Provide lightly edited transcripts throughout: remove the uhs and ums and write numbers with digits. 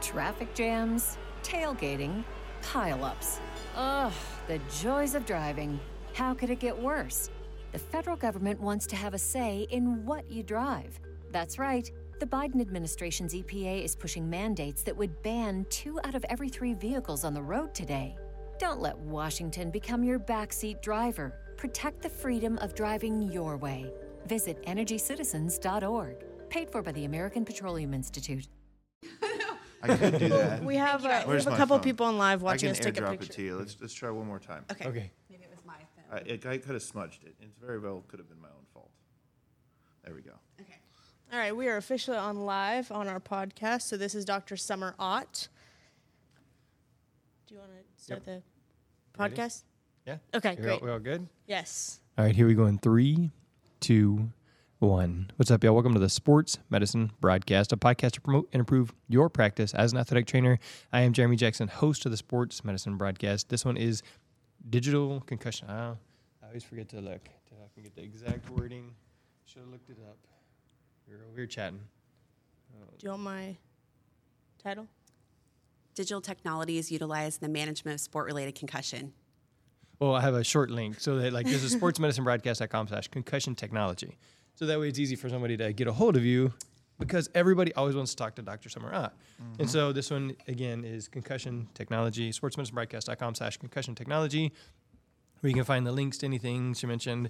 Traffic jams, tailgating, pile-ups. Ugh, the joys of driving. How could it get worse? The federal government wants to have a say in what you drive. That's right. The Biden administration's EPA is pushing mandates that would ban 2 out of every 3 vehicles on the road today. Don't let Washington become your backseat driver. Protect the freedom of driving your way. Visit EnergyCitizens.org. Paid for by the American Petroleum Institute. I could do that. We have a my couple phone? people on live watching us I take can a airdrop it picture. to you. Let's try one more time. Okay. Maybe it was my phone. I could have smudged it. It very well could have been my own fault. There we go. Okay. All right, we are officially on live on our podcast. So this is Dr. Summer Ott. Do you want to start the Ready? podcast? Yeah. Okay, We great. all good? Yes. All right, here we go in 3, 2, 1. What's up, y'all? Welcome to the Sports Medicine Broadcast, a podcast to promote and improve your practice as an athletic trainer. I am Jeremy Jackson, host of the Sports Medicine Broadcast. This one is digital concussion. I always forget to look. I can get the exact wording. Should have looked it up. We were over here chatting. Do you want my title? Digital technology is utilized in the management of sport-related concussion. Well, I have a short link. So that this is sportsmedicinebroadcast.com/concussion technology. So that way it's easy for somebody to get a hold of you because everybody always wants to talk to Dr. Summer Ott. And so this one, again, is concussion technology, sportsmedicinebroadcast.com/concussion technology, where you can find the links to anything she mentioned.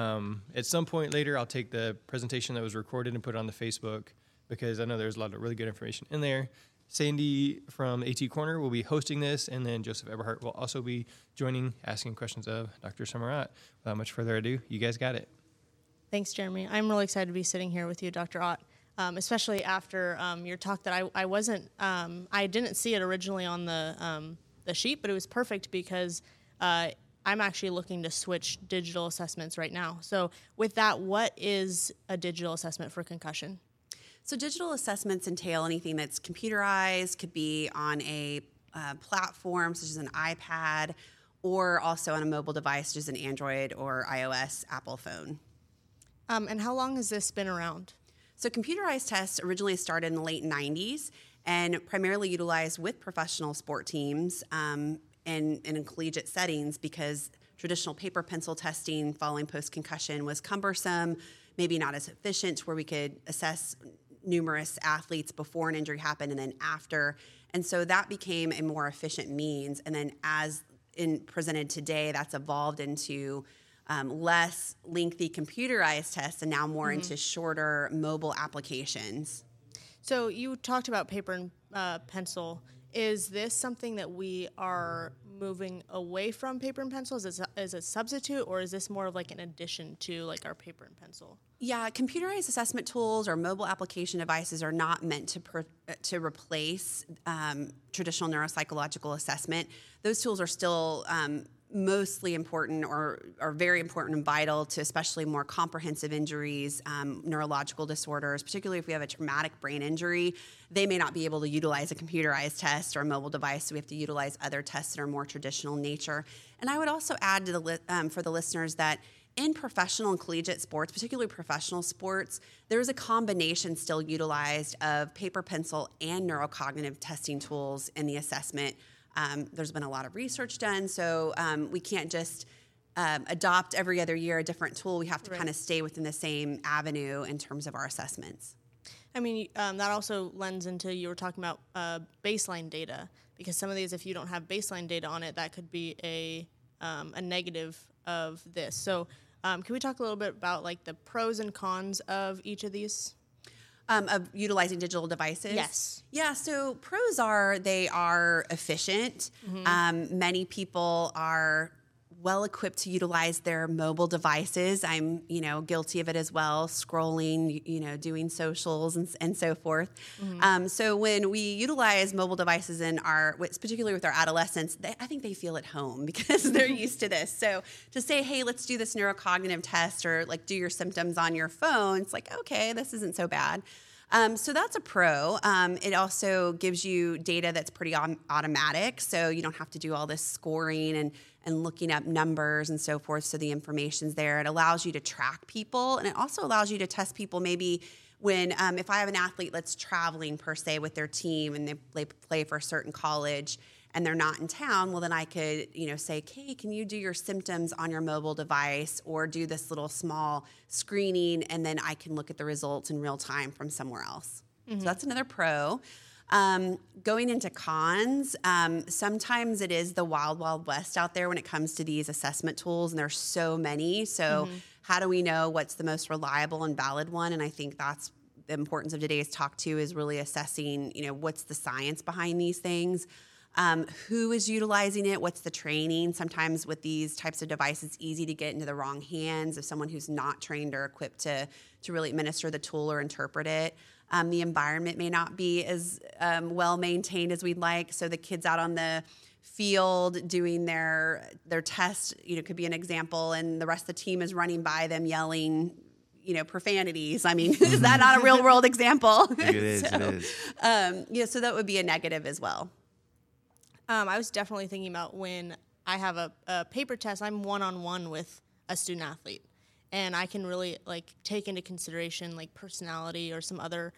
At some point later, I'll take the presentation that was recorded and put it on the Facebook because I know there's a lot of really good information in there. Sandy from AT Corner will be hosting this, and then Joseph Eberhardt will also be joining, asking questions of Dr. Summer Ott. Without much further ado, you guys got it. Thanks, Jeremy. I'm really excited to be sitting here with you, Dr. Ott, especially after your talk that I wasn't, I didn't see it originally on the sheet, but it was perfect because I'm actually looking to switch digital assessments right now. So with that, what is a digital assessment for concussion? So digital assessments entail anything that's computerized, could be on a platform such as an iPad, or also on a mobile device such as an Android or iOS Apple phone. And how long has this been around? So computerized tests originally started in the late 90s and primarily utilized with professional sport teams and in collegiate settings because traditional paper pencil testing following post-concussion was cumbersome, maybe not as efficient where we could assess numerous athletes before an injury happened and then after. And so that became a more efficient means. And then presented today, that's evolved into less lengthy computerized tests and now more into shorter mobile applications. So you talked about paper and pencil. Is this something that we are moving away from paper and pencil? Is it a substitute, or is this more of like an addition to like our paper and pencil? Yeah, computerized assessment tools or mobile application devices are not meant to replace traditional neuropsychological assessment. Those tools are still mostly important or are very important and vital to especially more comprehensive injuries, neurological disorders, particularly if we have a traumatic brain injury. They may not be able to utilize a computerized test or a mobile device, so we have to utilize other tests that are more traditional in nature. And I would also add to for the listeners that in professional and collegiate sports, particularly professional sports, there's a combination still utilized of paper, pencil, and neurocognitive testing tools in the assessment. There's been a lot of research done, so we can't just adopt every other year a different tool. We have to kind of stay within the same avenue in terms of our assessments. I mean, that also lends into, you were talking about baseline data, because some of these, if you don't have baseline data on it, that could be a negative of this. So can we talk a little bit about like the pros and cons of each of these? Of utilizing digital devices? Yes. Yeah, so pros are they are efficient. Many people are well equipped to utilize their mobile devices. I'm, guilty of it as well, scrolling, doing socials and so forth. So when we utilize mobile devices in particularly with our adolescents, I think they feel at home because they're used to this. So to say, hey, let's do this neurocognitive test or like do your symptoms on your phone, it's like, okay, this isn't so bad. So that's a pro. It also gives you data that's pretty automatic, so you don't have to do all this scoring and looking up numbers and so forth, so the information's there. It allows you to track people, and it also allows you to test people maybe when if I have an athlete that's traveling per se with their team and they play for a certain college and they're not in town, well, then I could, say, hey, can you do your symptoms on your mobile device or do this little small screening, and then I can look at the results in real time from somewhere else. So that's another pro. Going into cons, sometimes it is the wild, wild west out there when it comes to these assessment tools, and there's so many. So how do we know what's the most reliable and valid one? And I think that's the importance of today's talk too, is really assessing, what's the science behind these things. Who is utilizing it? What's the training? Sometimes with these types of devices, it's easy to get into the wrong hands of someone who's not trained or equipped to really administer the tool or interpret it. The environment may not be as well maintained as we'd like. So the kids out on the field doing their test, could be an example, and the rest of the team is running by them yelling, profanities. I mean, is that not a real world example? It is. It is. So that would be a negative as well. I was definitely thinking about when I have a paper test, I'm one-on-one with a student athlete, and I can really take into consideration personality or some other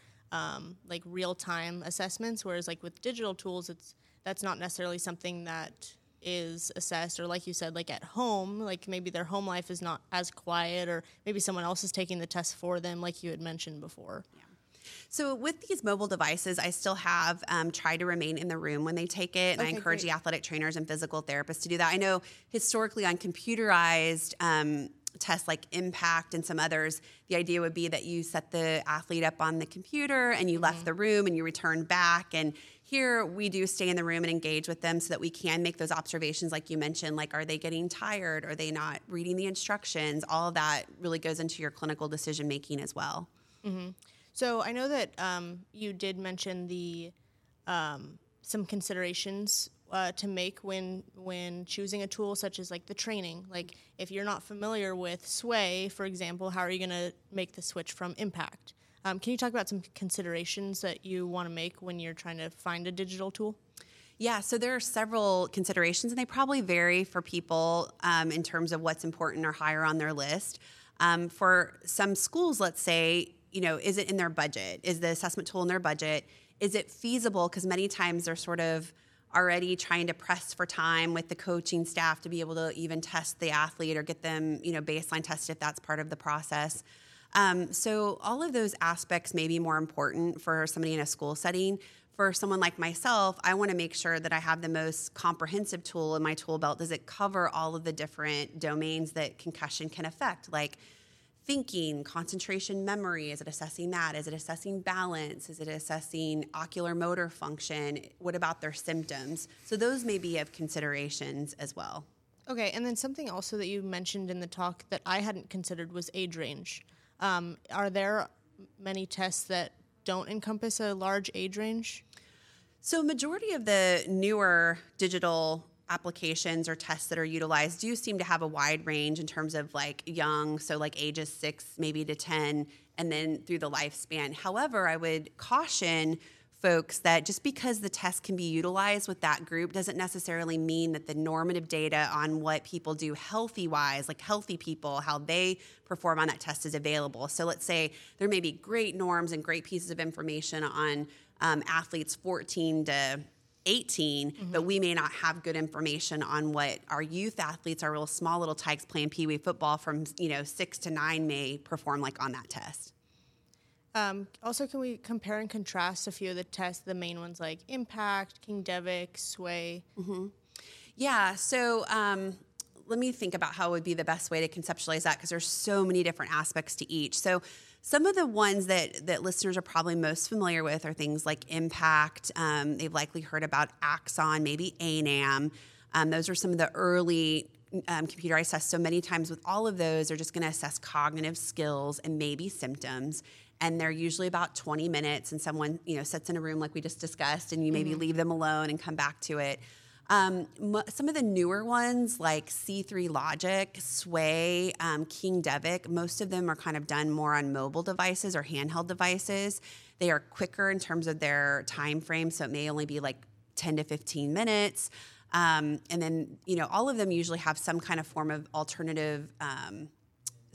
real-time assessments, whereas with digital tools, that's not necessarily something that is assessed, or like you said, at home, maybe their home life is not as quiet, or maybe someone else is taking the test for them, like you had mentioned before. Yeah. So with these mobile devices, I still have tried to remain in the room when they take it, and I encourage the athletic trainers and physical therapists to do that. I know historically on computerized tests like Impact and some others, the idea would be that you set the athlete up on the computer and you left the room and you returned back. And here we do stay in the room and engage with them so that we can make those observations like you mentioned, are they getting tired? Are they not reading the instructions? All of that really goes into your clinical decision making as well. Mm-hmm. So I know that you did mention the some considerations to make when choosing a tool, such as the training. If you're not familiar with Sway, for example, how are you going to make the switch from Impact? Can you talk about some considerations that you want to make when you're trying to find a digital tool? Yeah, so there are several considerations, and they probably vary for people in terms of what's important or higher on their list. For some schools, let's say, is it in their budget? Is the assessment tool in their budget? Is it feasible? Because many times they're sort of already trying to press for time with the coaching staff to be able to even test the athlete or get them, baseline tested if that's part of the process. So all of those aspects may be more important for somebody in a school setting. For someone like myself, I want to make sure that I have the most comprehensive tool in my tool belt. Does it cover all of the different domains that concussion can affect? Like thinking, concentration, memory. Is it assessing that? Is it assessing balance? Is it assessing ocular motor function? What about their symptoms? So those may be of considerations as well. Okay, and then something also that you mentioned in the talk that I hadn't considered was age range. Are there many tests that don't encompass a large age range? So majority of the newer digital applications or tests that are utilized do seem to have a wide range in terms of young, so ages 6 maybe to 10, and then through the lifespan. However, I would caution folks that just because the test can be utilized with that group doesn't necessarily mean that the normative data on what people do healthy-wise, healthy people, how they perform on that test is available. So let's say there may be great norms and great pieces of information on athletes 14 to 18, but we may not have good information on what our youth athletes, our real small little tykes playing Pee Wee football from 6 to 9 may perform on that test. Also, can we compare and contrast a few of the tests, the main ones like Impact, Kingdevik, Sway? Mm-hmm. Yeah, so let me think about how would be the best way to conceptualize that, because there's so many different aspects to each. So some of the ones that listeners are probably most familiar with are things like Impact. They've likely heard about Axon, maybe ANAM. Those are some of the early computerized tests. So many times with all of those, they're just going to assess cognitive skills and maybe symptoms. And they're usually about 20 minutes, and someone sits in a room like we just discussed, and you maybe leave them alone and come back to it. Some of the newer ones like C3 Logic, Sway, Kingdevik, most of them are kind of done more on mobile devices or handheld devices. They are quicker in terms of their time frame, so it may only be 10 to 15 minutes. And then, all of them usually have some kind of form of alternative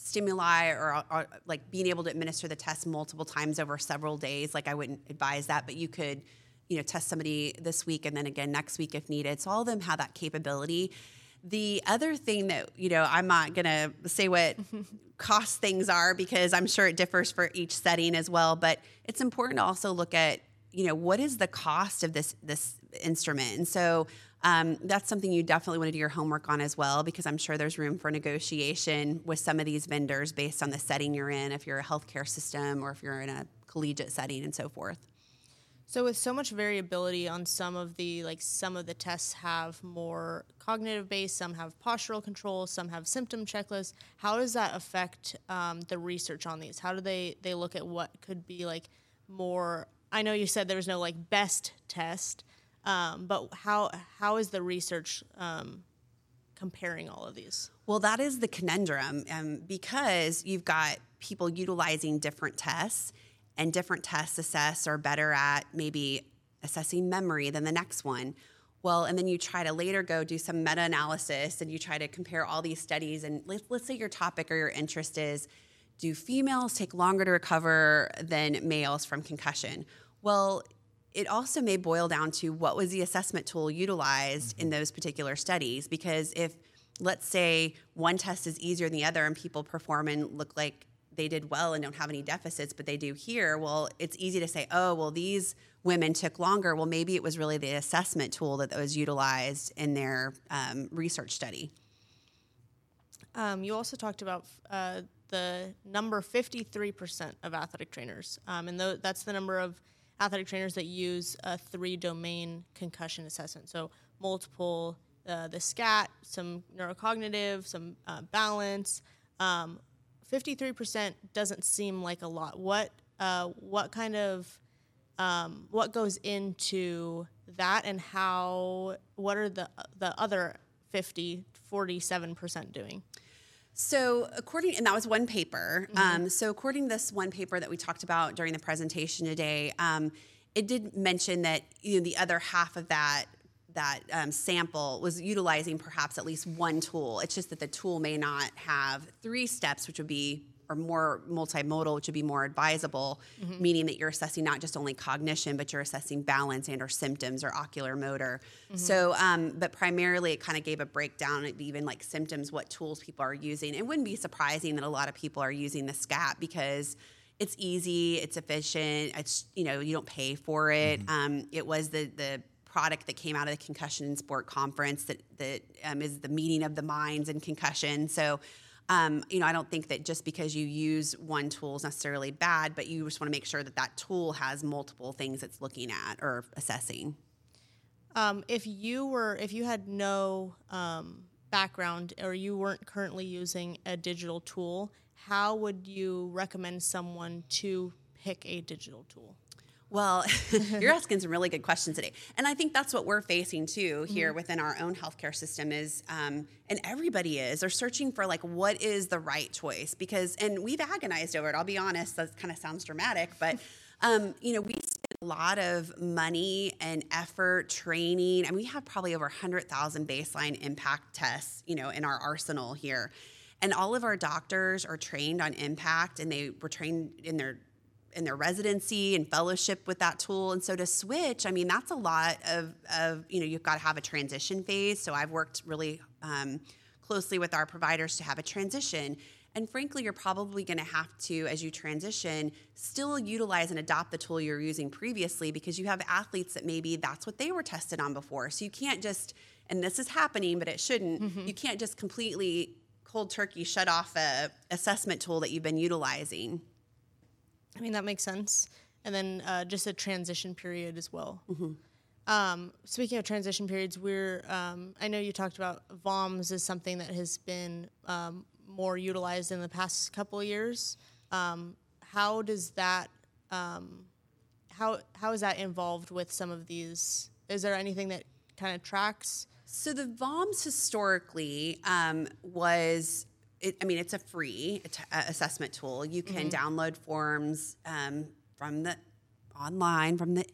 stimuli or like being able to administer the test multiple times over several days. Like I wouldn't advise that, but you could, test somebody this week and then again next week if needed. So all of them have that capability. The other thing that, I'm not going to say what cost things are because I'm sure it differs for each setting as well, but it's important to also look at, what is the cost of this instrument? And so that's something you definitely want to do your homework on as well, because I'm sure there's room for negotiation with some of these vendors based on the setting you're in, if you're a healthcare system or if you're in a collegiate setting and so forth. So with so much variability on some of the tests have more cognitive based, some have postural control, some have symptom checklists. How does that affect the research on these? How do they look at what could be like more? I know you said there was no like best test, but how is the research comparing all of these? Well, that is the conundrum because you've got people utilizing different tests. And different tests assess are better at maybe assessing memory than the next one. Well, and then you try to later go do some meta-analysis and you try to compare all these studies. And let's say your topic or your interest is, do females take longer to recover than males from concussion? Well, it also may boil down to what was the assessment tool utilized in those particular studies. Because if, let's say, one test is easier than the other and people perform and look like they did well and don't have any deficits, but they do here, well, it's easy to say, oh, well, these women took longer. Well, maybe it was really the assessment tool that was utilized in their research study. You also talked about the number 53% of athletic trainers, and that's the number of athletic trainers that use a 3-domain concussion assessment. So multiple, the SCAT, some neurocognitive, some balance. 53% doesn't seem like a lot. What goes into that, and what are the other 47% doing? So and that was one paper. So according to this one paper that we talked about during the presentation today, it did mention that the other half of that sample was utilizing perhaps at least one tool. It's just that the tool may not have 3 steps, which would be, or more multimodal, which would be more advisable, meaning that you're assessing not just only cognition, but you're assessing balance and or symptoms or ocular motor. So, but primarily it kind of gave a breakdown of even like symptoms, what tools people are using. It wouldn't be surprising that a lot of people are using the SCAT because it's easy, it's efficient, it's, you don't pay for it. It was the product that came out of the Concussion in Sport conference that is the meeting of the minds in concussion. So, I don't think that just because you use one tool is necessarily bad, but you just want to make sure that tool has multiple things it's looking at or assessing. If you had no background or you weren't currently using a digital tool, how would you recommend someone to pick a digital tool? Well, you're asking some really good questions today. And I think that's what we're facing too here within our own healthcare system is, and everybody is, they're searching for like, what is the right choice? And we've agonized over it. I'll be honest, that kind of sounds dramatic, but, we spend a lot of money and effort training, and we have probably over 100,000 baseline impact tests, in our arsenal here. And all of our doctors are trained on impact, and they were trained in their residency and fellowship with that tool. And so to switch, I mean, that's a lot of you've got to have a transition phase. So I've worked really closely with our providers to have a transition. And frankly, you're probably going to have to, as you transition, still utilize and adopt the tool you're using previously because you have athletes that maybe that's what they were tested on before. So you can't just, and this is happening, but it shouldn't, you can't just completely cold turkey shut off a assessment tool that you've been utilizing. I mean, that makes sense. And then just a transition period as well. Speaking of transition periods, I know you talked about VOMS as something that has been more utilized in the past couple of years. How does that, how is that involved with some of these? Is there anything that kind of tracks? So the VOMS historically was... it's a free assessment tool. You can download forms from the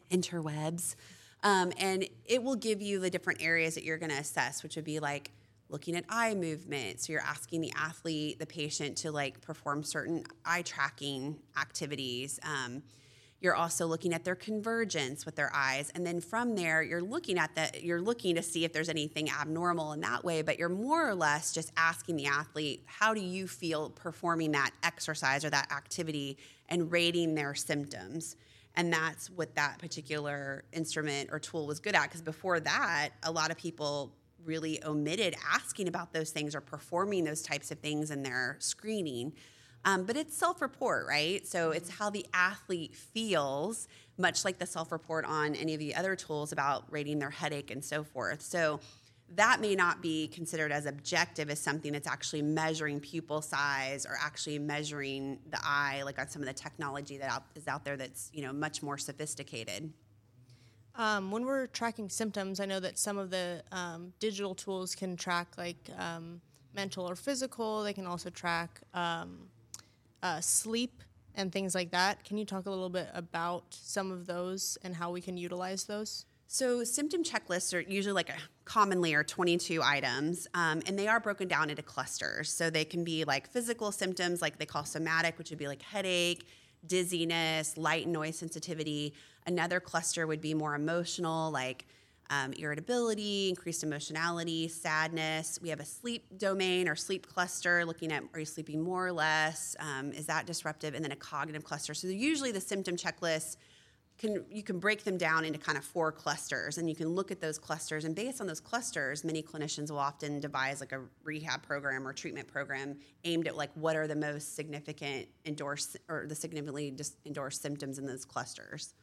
interwebs, and it will give you the different areas that you're going to assess, which would be like looking at eye movement. So you're asking the athlete, the patient, to like perform certain eye tracking activities. You're also looking at their convergence with their eyes. And then from there, you're looking to see if there's anything abnormal in that way, but you're more or less just asking the athlete, how do you feel performing that exercise or that activity, and rating their symptoms. And that's what that particular instrument or tool was good at, because before that, a lot of people really omitted asking about those things or performing those types of things in their screening. But it's self-report, right? So it's how the athlete feels, much like the self-report on any of the other tools about rating their headache and so forth. So that may not be considered as objective as something that's actually measuring pupil size or actually measuring the eye, like on some of the technology that is out there that's, much more sophisticated. When we're tracking symptoms, I know that some of the digital tools can track like mental or physical. They can also track sleep and things like that. Can you talk a little bit about some of those and how we can utilize those? So symptom checklists are usually commonly are 22 items, and they are broken down into clusters. So they can be like physical symptoms, like they call somatic, which would be like headache, dizziness, light and noise sensitivity. Another cluster would be more emotional, like irritability, increased emotionality, sadness. We have a sleep domain or sleep cluster looking at, are you sleeping more or less? Is that disruptive? And then a cognitive cluster. So usually the symptom checklists, you can break them down into kind of 4 clusters, and you can look at those clusters. And based on those clusters, many clinicians will often devise like a rehab program or treatment program aimed at like what are the most significant the significantly endorsed symptoms in those clusters.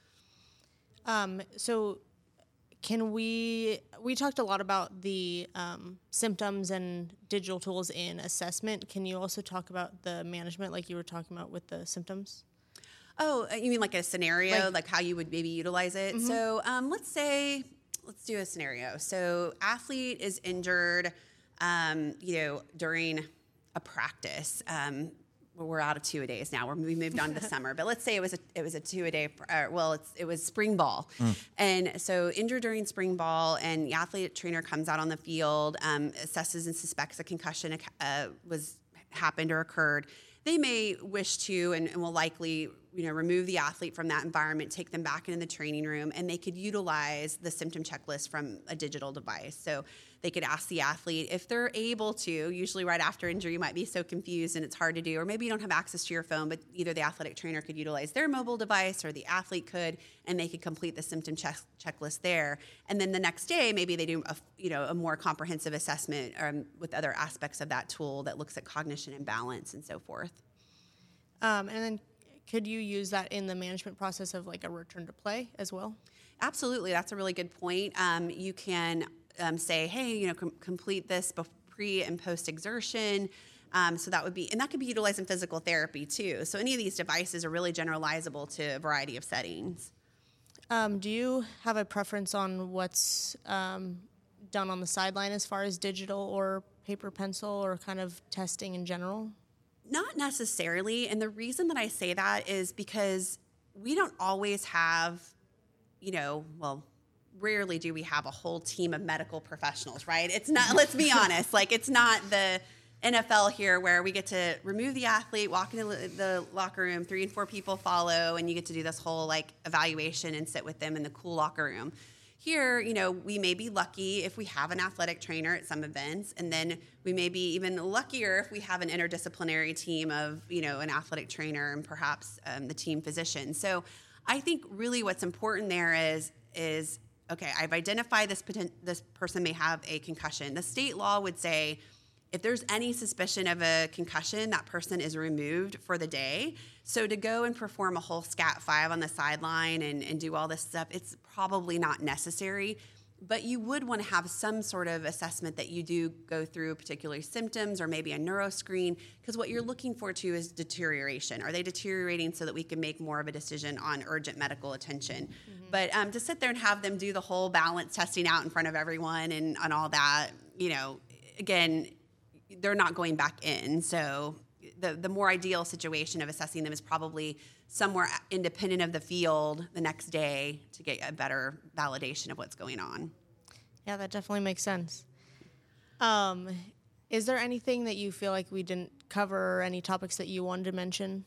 So can we talked a lot about the symptoms and digital tools in assessment. Can you also talk about the management like you were talking about with the symptoms? Oh, you mean like a scenario, like how you would maybe utilize it? Mm-hmm. So let's do a scenario. So athlete is injured, during a practice. We're out of 2-a-days now. We moved on to the summer, but let's say it was a 2-a-day. It was spring ball, and so injured during spring ball, and the athlete trainer comes out on the field, assesses and suspects a concussion happened or occurred. They may wish to and will likely remove the athlete from that environment, take them back into the training room, and they could utilize the symptom checklist from a digital device. So they could ask the athlete if they're able to. Usually right after injury, you might be so confused and it's hard to do, or maybe you don't have access to your phone, but either the athletic trainer could utilize their mobile device or the athlete could, and they could complete the symptom checklist there. And then the next day, maybe they do a more comprehensive assessment with other aspects of that tool that looks at cognition and balance and so forth. And then could you use that in the management process of like a return to play as well? Absolutely. That's a really good point. You can say, hey, complete this pre and post exertion. So that would be, and that could be utilized in physical therapy too. So any of these devices are really generalizable to a variety of settings. Do you have a preference on what's done on the sideline as far as digital or paper pencil or kind of testing in general? Not necessarily. And the reason that I say that is because we don't always have, rarely do we have a whole team of medical professionals, right? It's not, let's be honest, it's not the NFL here where we get to remove the athlete, walk into the locker room, 3 and 4 people follow, and you get to do this whole evaluation and sit with them in the cool locker room. Here, we may be lucky if we have an athletic trainer at some events, and then we may be even luckier if we have an interdisciplinary team of, an athletic trainer and perhaps the team physician. So I think really what's important there is okay, I've identified this person may have a concussion. The state law would say if there's any suspicion of a concussion, that person is removed for the day. So to go and perform a whole SCAT-5 on the sideline and do all this stuff, it's probably not necessary. But you would want to have some sort of assessment that you do go through, particularly symptoms or maybe a neuroscreen, because what you're looking for too is deterioration. Are they deteriorating so that we can make more of a decision on urgent medical attention? Mm-hmm. But to sit there and have them do the whole balance testing out in front of everyone and all that, again, they're not going back in. So the more ideal situation of assessing them is probably somewhere independent of the field the next day to get a better validation of what's going on. Yeah, that definitely makes sense. Is there anything that you feel like we didn't cover, or any topics that you wanted to mention?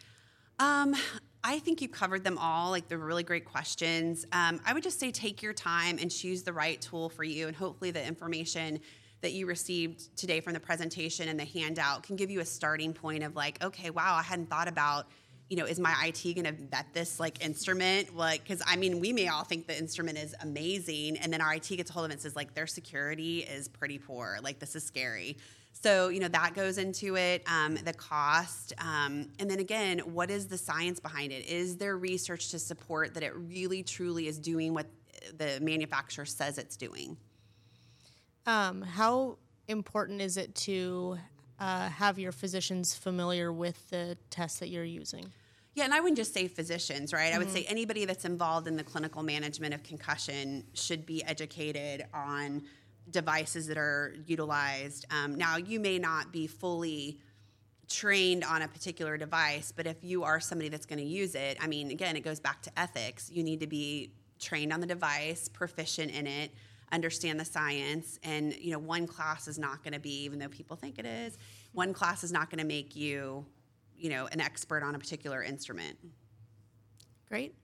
I think you covered them all. Like, they're really great questions. I would just say take your time and choose the right tool for you, and hopefully the information that you received today from the presentation and the handout can give you a starting point of like, okay, wow, I hadn't thought about, is my IT going to vet this like instrument? Like, because I mean, we may all think the instrument is amazing, and then our IT gets a hold of it and says like, their security is pretty poor. Like, this is scary. So, that goes into it, the cost. And then again, what is the science behind it? Is there research to support that it really, truly is doing what the manufacturer says it's doing? How important is it to have your physicians familiar with the tests that you're using? Yeah, and I wouldn't just say physicians, right? Mm-hmm. I would say anybody that's involved in the clinical management of concussion should be educated on devices that are utilized. Now, you may not be fully trained on a particular device, but if you are somebody that's going to use it, I mean, again, it goes back to ethics. You need to be trained on the device, proficient in it, understand the science, and one class is not going to be, even though people think it is, one class is not going to make you, an expert on a particular instrument. Great.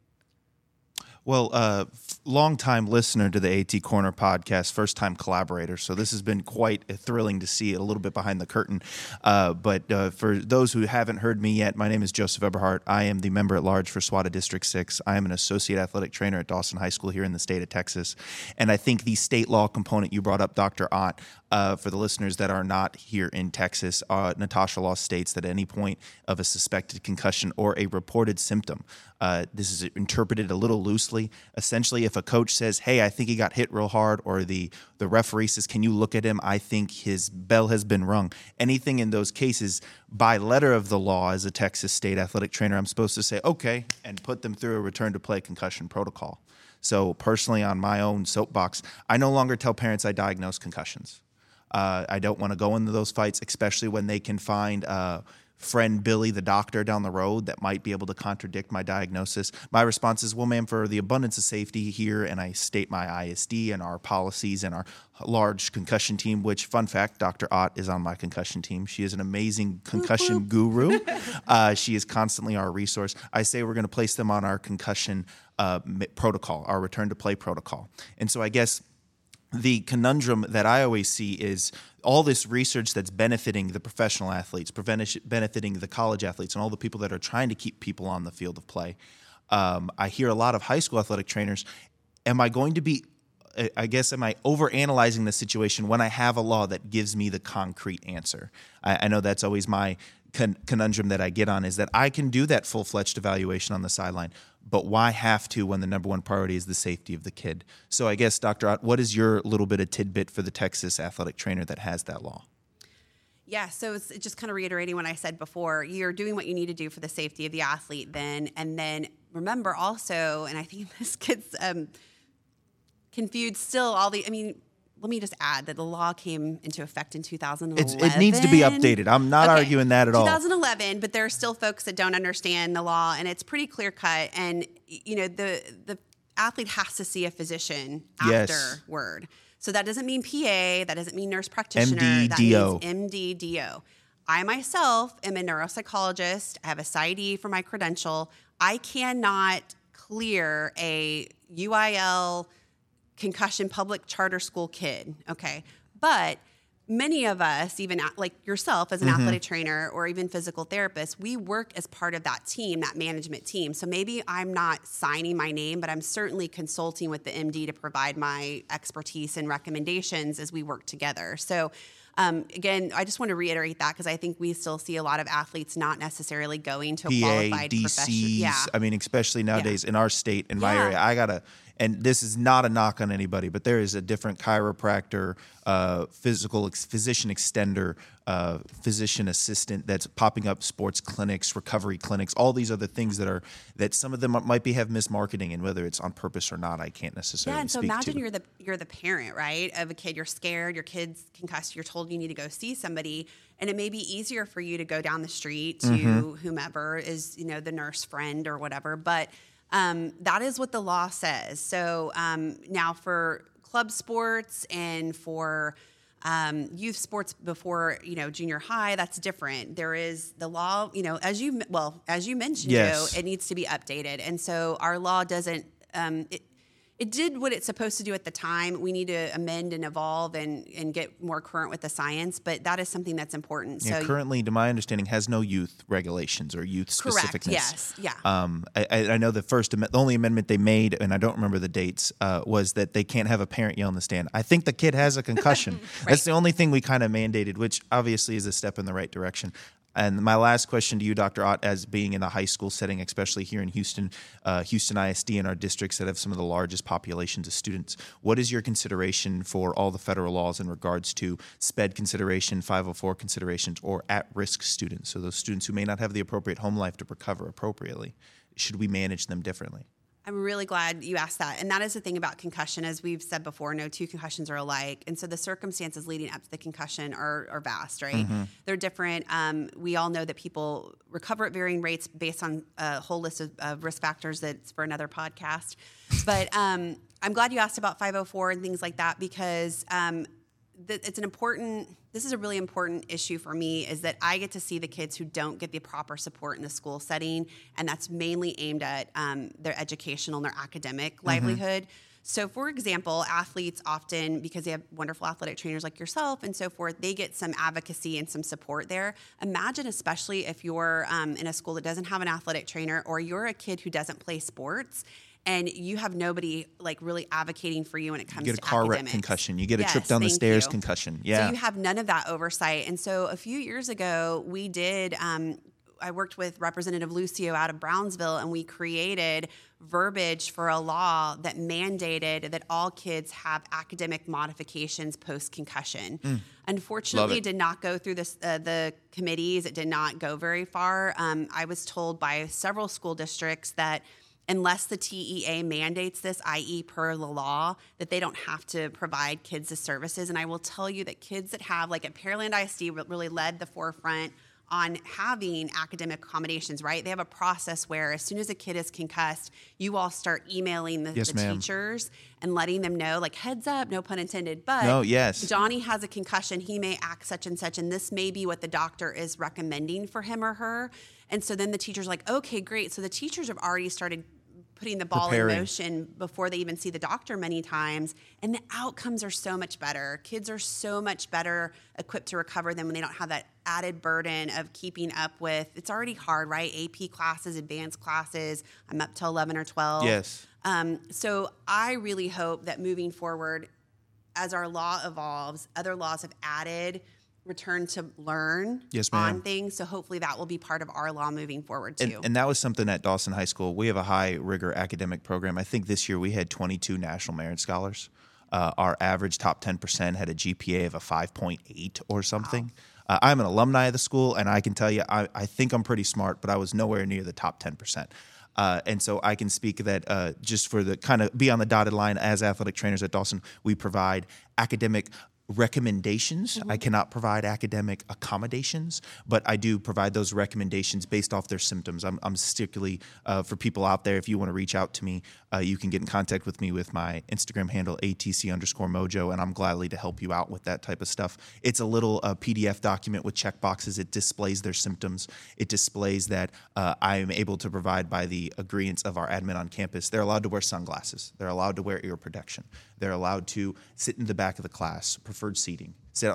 Well, long-time listener to the AT Corner podcast, first-time collaborator. So this has been quite thrilling to see a little bit behind the curtain. But for those who haven't heard me yet, my name is Joseph Eberhardt. I am the member-at-large for SWATA District 6. I am an associate athletic trainer at Dawson High School here in the state of Texas. And I think the state law component you brought up, Dr. Ott, for the listeners that are not here in Texas, Natasha law states that at any point of a suspected concussion or a reported symptom, this is interpreted a little loosely. Essentially, if a coach says, hey, I think he got hit real hard, or the referee says, can you look at him? I think his bell has been rung. Anything in those cases, by letter of the law, as a Texas state athletic trainer, I'm supposed to say, okay, and put them through a return to play concussion protocol. So personally, on my own soapbox, I no longer tell parents I diagnose concussions. I don't want to go into those fights, especially when they can find friend Billy, the doctor down the road, that might be able to contradict my diagnosis. My response is, well, ma'am, for the abundance of safety here, and I state my ISD and our policies and our large concussion team, which, fun fact, Dr. Ott is on my concussion team. She is an amazing concussion guru. She is constantly our resource. I say we're going to place them on our concussion protocol, our return to play protocol. And so I guess the conundrum that I always see is all this research that's benefiting the professional athletes, benefiting the college athletes, and all the people that are trying to keep people on the field of play. I hear a lot of high school athletic trainers. Am I overanalyzing the situation when I have a law that gives me the concrete answer? I know that's always my conundrum that I get on, is that I can do that full-fledged evaluation on the sideline, but why have to when the number one priority is the safety of the kid? So I guess, Dr. Ott, what is your little bit of tidbit for the Texas athletic trainer that has that law? Yeah, so it's just kind of reiterating what I said before. You're doing what you need to do for the safety of the athlete then, and then remember also, and I think this gets confused still, let me just add that the law came into effect in 2011. It needs to be updated. I'm not arguing that at all. 2011, but there are still folks that don't understand the law, and it's pretty clear cut. And the athlete has to see a physician afterward. So that doesn't mean PA. That doesn't mean nurse practitioner. MD-DO. That means MD-DO. I myself am a neuropsychologist. I have a PsyD for my credential. I cannot clear a UIL concussion public charter school kid, okay? But many of us, even like yourself as an athletic trainer or even physical therapist, we work as part of that team, that management team. So maybe I'm not signing my name, but I'm certainly consulting with the MD to provide my expertise and recommendations as we work together. So again, I just want to reiterate that because I think we still see a lot of athletes not necessarily going to a qualified profession. Yeah. I mean, especially nowadays in our state, in my area, and this is not a knock on anybody, but there is a different chiropractor, physician extender, physician assistant that's popping up, sports clinics, recovery clinics, all these other things that some of them might have mismarketing, and whether it's on purpose or not, I can't necessarily and so speak imagine to. you're the parent, right, of a kid. You're scared, your kid's concussed, you're told you need to go see somebody, and it may be easier for you to go down the street to whomever is, the nurse friend or whatever, but that is what the law says. So now for club sports and for Youth sports before, junior high, that's different. There is the law, as you mentioned, Yes. Joe, it needs to be updated. And so our law doesn't, it did what it's supposed to do at the time. We need to amend and evolve and get more current with the science, but that is something that's important. Yeah, So currently, to my understanding, has no youth regulations or youth specificness. correct. Yes. Yeah. I know the only amendment they made, and I don't remember the dates, was that they can't have a parent yell in the stand. I think the kid has a concussion. That's the only thing we kind of mandated, which obviously is a step in the right direction. And my last question to you, Dr. Ott, as being in the high school setting, especially here in Houston, Houston ISD and our districts that have some of the largest populations of students, what is your consideration for all the federal laws in regards to SPED consideration, 504 considerations, or at-risk students? So those students who may not have the appropriate home life to recover appropriately, should we manage them differently? I'm really glad you asked that. And that is the thing about concussion. As we've said before, no two concussions are alike. And so the circumstances leading up to the concussion are vast, right? Mm-hmm. They're different. We all know that people recover at varying rates based on a whole list of risk factors that's for another podcast. But I'm glad you asked about 504 and things like that, because this is a really important issue for me, is that I get to see the kids who don't get the proper support in the school setting, and that's mainly aimed at their educational and their academic livelihood. So, for example, athletes often, because they have wonderful athletic trainers like yourself and so forth, they get some advocacy and some support there. Imagine, especially if you're in a school that doesn't have an athletic trainer, or you're a kid who doesn't play sports, and you have nobody really advocating for you when it comes to You get a car wreck academics. concussion. You get a trip down the stairs concussion. Yeah. So you have none of that oversight. And so a few years ago, we did, I worked with Representative Lucio out of Brownsville, and we created verbiage for a law that mandated that all kids have academic modifications post-concussion. Unfortunately, it did not go through the committees. It did not go very far. I was told by several school districts that unless the TEA mandates this, i.e. per the law, that they don't have to provide kids the services. And I will tell you that kids that have, at Pearland ISD really led the forefront on having academic accommodations, right? They have a process where as soon as a kid is concussed, you all start emailing the teachers and letting them know, heads up, no pun intended, but Johnny has a concussion, he may act such and such, and this may be what the doctor is recommending for him or her. And so then the teacher's like, okay, great. So the teachers have already started putting the ball in motion before they even see the doctor many times, and the outcomes are so much better. Kids are so much better equipped to recover than when they don't have that added burden of keeping up with, it's already hard, right? AP classes, advanced classes, I'm up to 11 or 12. Yes. So I really hope that moving forward, as our law evolves, other laws have added return to learn on things. So hopefully that will be part of our law moving forward too. And that was something at Dawson High School. We have a high rigor academic program. I think this year we had 22 National Merit Scholars. Our average top 10% had a GPA of a 5.8 or something. Wow. I'm an alumni of the school, and I can tell you, I think I'm pretty smart, but I was nowhere near the top 10%. And so I can speak that just for the kind of be on the dotted line as athletic trainers at Dawson, we provide academic recommendations. I cannot provide academic accommodations, but I do provide those recommendations based off their symptoms. I'm strictly, for people out there, if you want to reach out to me, you can get in contact with me with my Instagram handle, ATC_Mojo, and I'm gladly to help you out with that type of stuff. It's a little PDF document with check boxes. It displays their symptoms. It displays that I am able to provide by the agreeance of our admin on campus. They're allowed to wear sunglasses. They're allowed to wear ear protection. They're allowed to sit in the back of the class, preferred seating,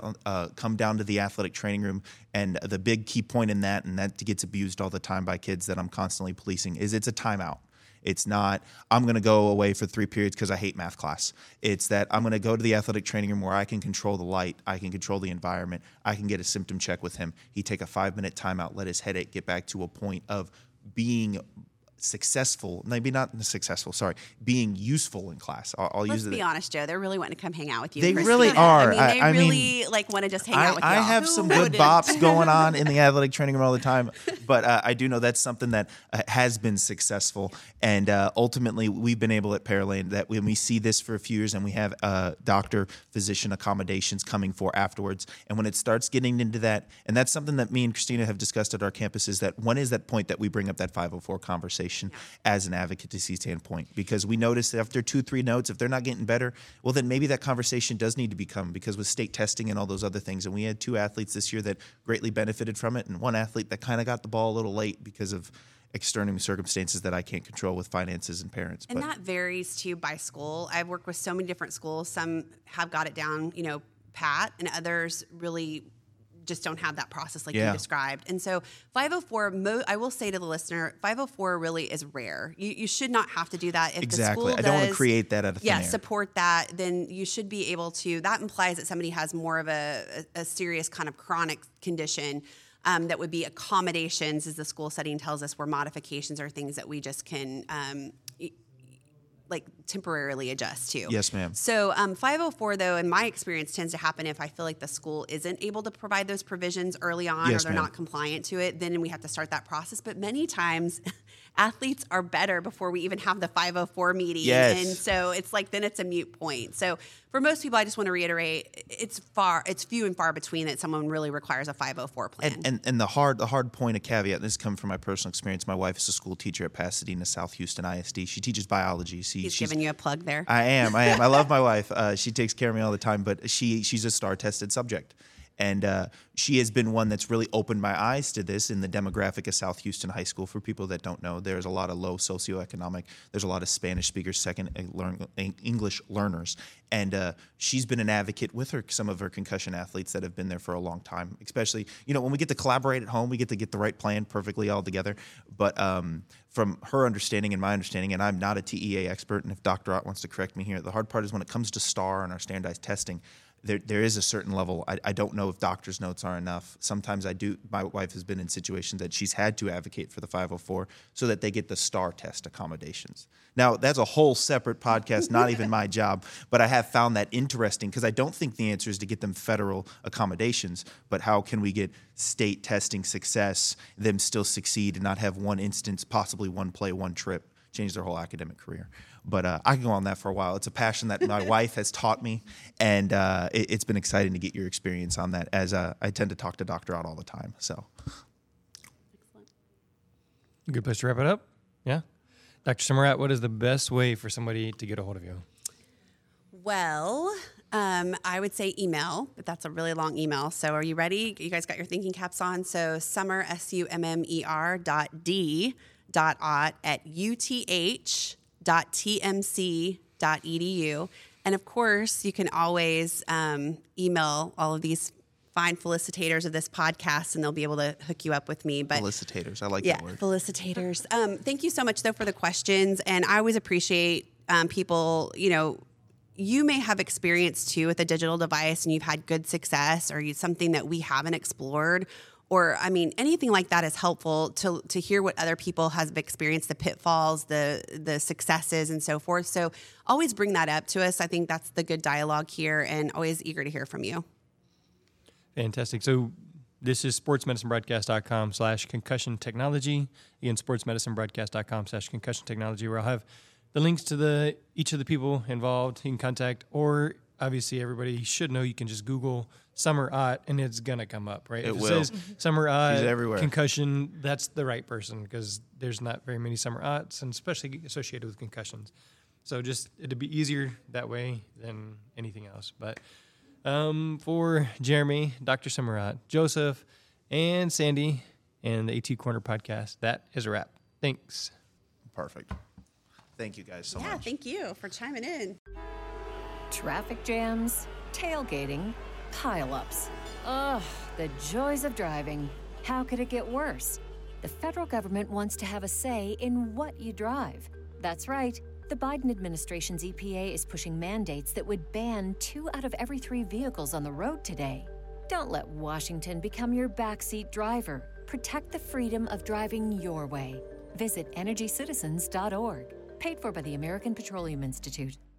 come down to the athletic training room. And the big key point in that, and that gets abused all the time by kids that I'm constantly policing, is it's a timeout. It's not, I'm going to go away for 3 periods because I hate math class. It's that I'm going to go to the athletic training room where I can control the light, I can control the environment, I can get a symptom check with him. He take a 5-minute timeout, let his headache get back to a point of being successful, maybe not successful, sorry, being useful in class. Let's be honest, Joe. They're really wanting to come hang out with you. They really are. I mean, they really want to just hang out with you. I have some good bops going on in the athletic training room all the time, but I do know that's something that has been successful. And ultimately, we've been able at Pearland that when we see this for a few years and we have doctor-physician accommodations coming for afterwards, and when it starts getting into that, and that's something that me and Christina have discussed at our campus, is that when is that point that we bring up that 504 conversation? conversation as an advocacy standpoint, because we notice that after 2-3 notes, if they're not getting better, well, then maybe that conversation does need to become, because with state testing and all those other things, and we had 2 athletes this year that greatly benefited from it, and 1 athlete that kind of got the ball a little late because of external circumstances that I can't control with finances and parents. And that varies too by school. I've worked with so many different schools. Some have got it down, pat, and others really just don't have that process like you described. And so 504, I will say to the listener, 504 really is rare. You should not have to do that. If the school I don't want to create that out of thin air. Support that, then you should be able to. That implies that somebody has more of a serious kind of chronic condition. That would be accommodations, as the school setting tells us, where modifications are things that we just can temporarily adjust to. Yes, ma'am. So 504, though, in my experience, tends to happen if I feel like the school isn't able to provide those provisions early on, or they're not compliant to it, then we have to start that process. But many times athletes are better before we even have the 504 meeting. Yes. And so it's then it's a moot point. So for most people, I just want to reiterate, it's few and far between that someone really requires a 504 plan. And the hard point, a caveat, this comes from my personal experience. My wife is a school teacher at Pasadena South Houston ISD. She teaches biology. She's giving you a plug there. I am. I love my wife. She takes care of me all the time, but she's a STAR-tested subject. And she has been one that's really opened my eyes to this in the demographic of South Houston High School. For people that don't know, there's a lot of low socioeconomic, there's a lot of Spanish speakers, second English learners. And she's been an advocate with some of her concussion athletes that have been there for a long time, especially, when we get to collaborate at home, we get to get the right plan perfectly all together. But from her understanding and my understanding, and I'm not a TEA expert, and if Dr. Ott wants to correct me here, the hard part is when it comes to STAR and our standardized testing, there is a certain level. I don't know if doctor's notes are enough. Sometimes I do. My wife has been in situations that she's had to advocate for the 504 so that they get the STAR test accommodations. Now, that's a whole separate podcast, not even my job, but I have found that interesting because I don't think the answer is to get them federal accommodations, but how can we get state testing success, them still succeed and not have one instance, possibly one play, one trip, change their whole academic career. But I can go on that for a while. It's a passion that my wife has taught me, and it's been exciting to get your experience on that, as I tend to talk to Dr. Ott all the time. So, excellent. Good place to wrap it up. Yeah. Dr. Summer-Ott, what is the best way for somebody to get a hold of you? Well, I would say email, but that's a really long email. So are you ready? You guys got your thinking caps on? So Summer, SUMMER.D.Ott@UTH.TMC.edu. And of course, you can always email all of these fine felicitators of this podcast, and they'll be able to hook you up with me. But felicitators, I like that word. Felicitators. Thank you so much, though, for the questions. And I always appreciate people, you may have experience, too, with a digital device, and you've had good success, or something that we haven't explored. Or, anything like that is helpful to hear what other people have experienced, the pitfalls, the successes, and so forth. So always bring that up to us. I think that's the good dialogue here, and always eager to hear from you. Fantastic. So this is sportsmedicinebroadcast.com/concussion technology. Again, sportsmedicinebroadcast.com/concussion technology, where I'll have the links to each of the people involved you can contact, or obviously everybody should know you can just Google Summer-Ott and it's going to come up, right? It if will. It says Summer-Ott, She's everywhere. concussion, that's the right person, because there's not very many Summer-Otts, and especially associated with concussions. So just it'd be easier that way than anything else. But for Jeremy, Dr. Summer-Ott, Joseph, and Sandy, and the AT Corner podcast, that is a wrap. Thanks. Perfect. Thank you guys so much. Yeah, thank you for chiming in. Traffic jams, tailgating, pileups. Ugh, the joys of driving. How could it get worse? The federal government wants to have a say in what you drive. That's right. The Biden administration's EPA is pushing mandates that would ban 2 out of every 3 vehicles on the road today. Don't let Washington become your backseat driver. Protect the freedom of driving your way. Visit EnergyCitizens.org. Paid for by the American Petroleum Institute.